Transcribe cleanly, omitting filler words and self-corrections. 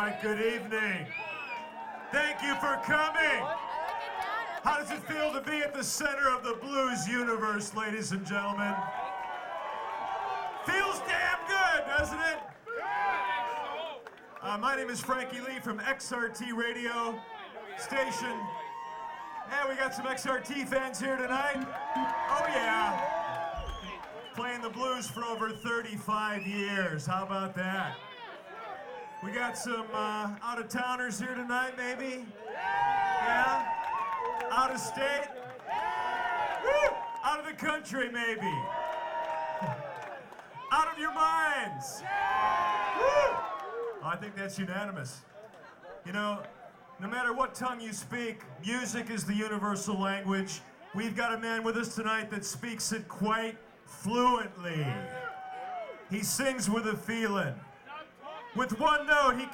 right, good evening. Thank you for coming. How does it feel to be at the center of the blues universe, ladies and gentlemen? Feels damn good, doesn't it? My name is Frankie Lee from XRT Radio Station. Yeah, we got some XRT fans here tonight. Oh yeah. Playing the blues for over 35 years. How about that? We got some out-of-towners here tonight, maybe? Yeah? Out of state? Woo! Out of the country, maybe? Out of your minds? Woo! I think that's unanimous. You know, no matter what tongue you speak, music is the universal language. We've got a man with us tonight that speaks it quite fluently. He sings with a feeling. With one note, he